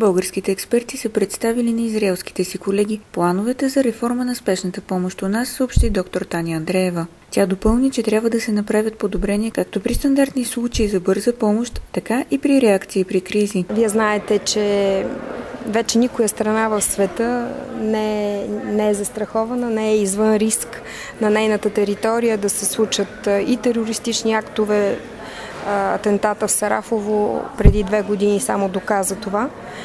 Българските експерти са представили на израелските си колеги плановете за реформа на спешната помощ у нас, съобщи доктор Таня Андреева. Тя допълни, че трябва да се направят подобрения както при стандартни случаи за бърза помощ, така и при реакции при кризи. Вие знаете, че вече никоя страна в света не е застрахована, не е извън риск на нейната територия да се случат и терористични актове. Атентата в Сарафово преди 2 години само доказа това.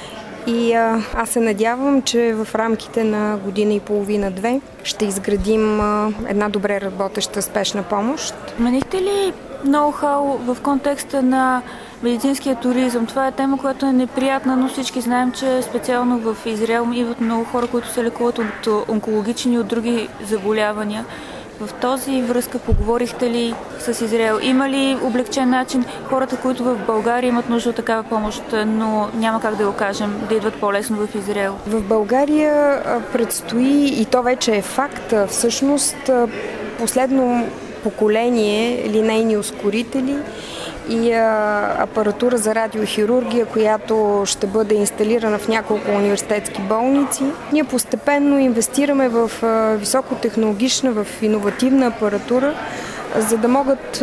И аз се надявам, че в рамките на година и половина-2 ще изградим една добре работеща спешна помощ. Менихте ли ноу-хау в контекста на медицинския туризъм? Това е тема, която е неприятна, но всички знаем, че специално в Израел идват много хора, които се лекуват от онкологични и от други заболявания. В този връзка поговорихте ли с Израел? Има ли облегчен начин хората, които в България имат нужда от такава помощ, но няма как да го кажем, да идват по-лесно в Израел? В България предстои, и то вече е факт, всъщност последно поколение линейни ускорители и апаратура за радиохирургия, която ще бъде инсталирана в няколко университетски болници. Ние постепенно инвестираме в високотехнологична, в иновативна апаратура, за да могат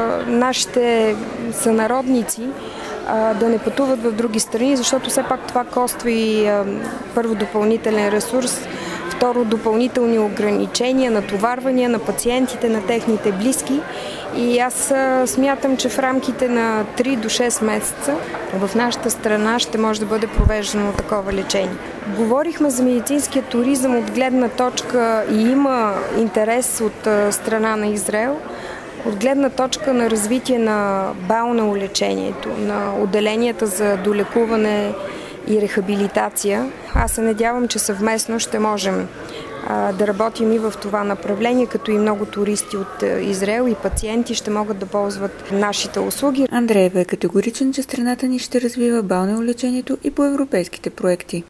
нашите сънародници да не пътуват в други страни, защото все пак това коства и първо допълнителен ресурс, второ допълнителни ограничения, натоварвания на пациентите, на техните близки. И аз смятам, че в рамките на 3 до 6 месеца в нашата страна ще може да бъде провеждано такова лечение. Говорихме за медицинския туризъм от гледна точка и има интерес от страна на Израел, от гледна точка на развитие на балнеолечението, на отделенията за долекуване и рехабилитация. Аз се надявам, че съвместно ще можем да работим и в това направление, като и много туристи от Израел и пациенти ще могат да ползват нашите услуги. Андреева е категоричен, че страната ни ще развива балнеолечението и по европейските проекти.